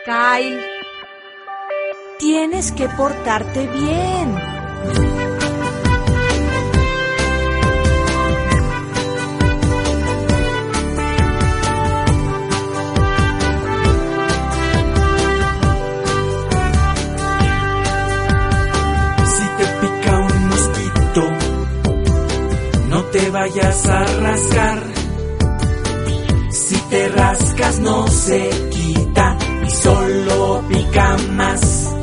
Kyle, tienes que portarte bien. Si te pica un mosquito, no te vayas a rascar. Si te rascas no se quita y solo pica más.